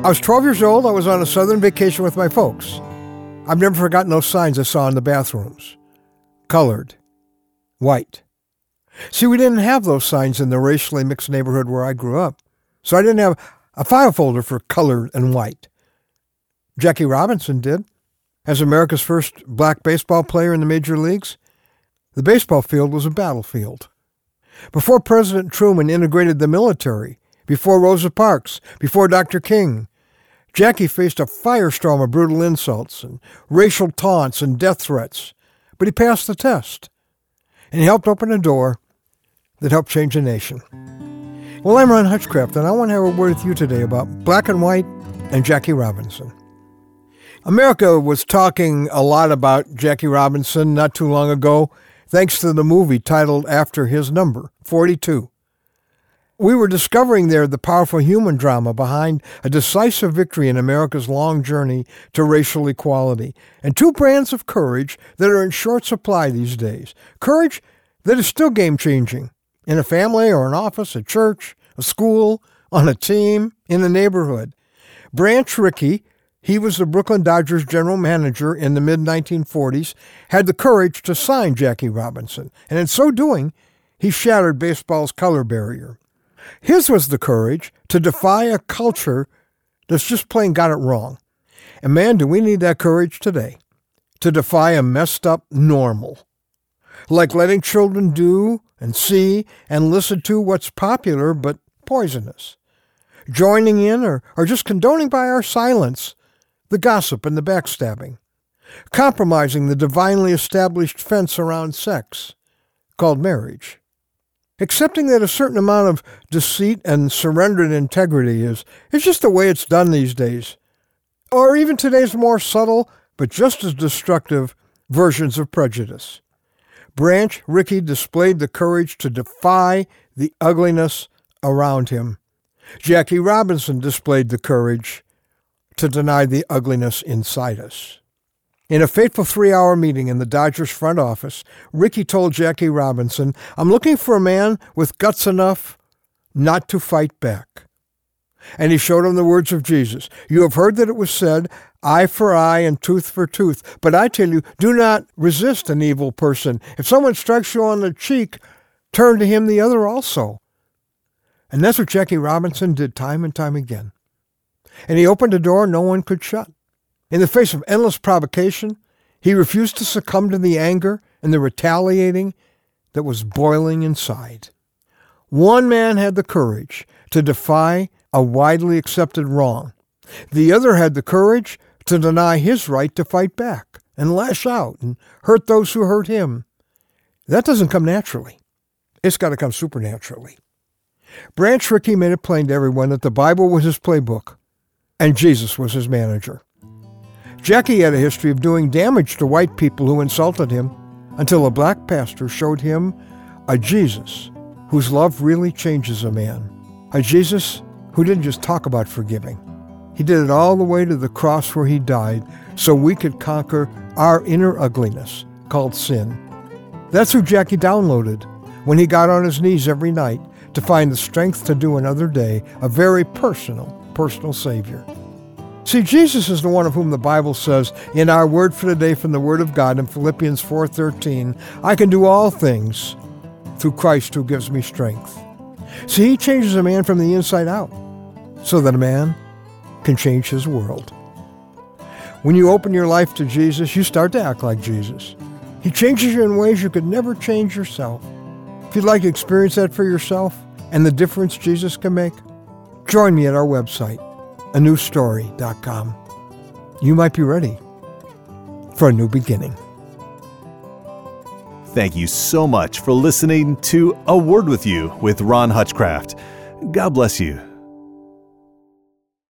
I was 12 years old. I was on a southern vacation with my folks. I've never forgotten those signs I saw in the bathrooms. Colored. White. See, we didn't have those signs in the racially mixed neighborhood where I grew up. So I didn't have a file folder for colored and white. Jackie Robinson did. As America's first black baseball player in the major leagues, the baseball field was a battlefield. Before President Truman integrated the military, before Rosa Parks, before Dr. King, Jackie faced a firestorm of brutal insults and racial taunts and death threats, but he passed the test, and he helped open a door that helped change a nation. Well, I'm Ron Hutchcraft, and I want to have a word with you today about black and white and Jackie Robinson. America was talking a lot about Jackie Robinson not too long ago, thanks to the movie titled after his number, 42. We were discovering there the powerful human drama behind a decisive victory in America's long journey to racial equality, and two brands of courage that are in short supply these days. Courage that is still game-changing in a family or an office, a church, a school, on a team, in a neighborhood. Branch Rickey, he was the Brooklyn Dodgers general manager in the mid-1940s, had the courage to sign Jackie Robinson, and in so doing, he shattered baseball's color barrier. His was the courage to defy a culture that's just plain got it wrong. And man, do we need that courage today, to defy a messed up normal. Like letting children do and see and listen to what's popular but poisonous. Joining in or just condoning by our silence the gossip and the backstabbing. Compromising the divinely established fence around sex, called marriage. Accepting that a certain amount of deceit and surrendered integrity is just the way it's done these days. Or even today's more subtle, but just as destructive, versions of prejudice. Branch Rickey displayed the courage to defy the ugliness around him. Jackie Robinson displayed the courage to deny the ugliness inside us. In a fateful 3-hour meeting in the Dodgers front office, Rickey told Jackie Robinson, "I'm looking for a man with guts enough not to fight back." And he showed him the words of Jesus. "You have heard that it was said, eye for eye and tooth for tooth. But I tell you, do not resist an evil person. If someone strikes you on the cheek, turn to him the other also." And that's what Jackie Robinson did time and time again. And he opened a door no one could shut. In the face of endless provocation, he refused to succumb to the anger and the retaliating that was boiling inside. One man had the courage to defy a widely accepted wrong. The other had the courage to deny his right to fight back and lash out and hurt those who hurt him. That doesn't come naturally. It's got to come supernaturally. Branch Rickey made it plain to everyone that the Bible was his playbook and Jesus was his manager. Jackie had a history of doing damage to white people who insulted him until a black pastor showed him a Jesus whose love really changes a man. A Jesus who didn't just talk about forgiving. He did it all the way to the cross where he died so we could conquer our inner ugliness called sin. That's who Jackie downloaded when he got on his knees every night to find the strength to do another day, a very personal Savior. See, Jesus is the one of whom the Bible says in our word for today from the Word of God in Philippians 4:13, I can do all things through Christ who gives me strength. See, he changes a man from the inside out so that a man can change his world. When you open your life to Jesus, you start to act like Jesus. He changes you in ways you could never change yourself. If you'd like to experience that for yourself and the difference Jesus can make, join me at our website, anewstory.com. You might be ready for a new beginning. Thank you so much for listening to A Word With You with Ron Hutchcraft. God bless you.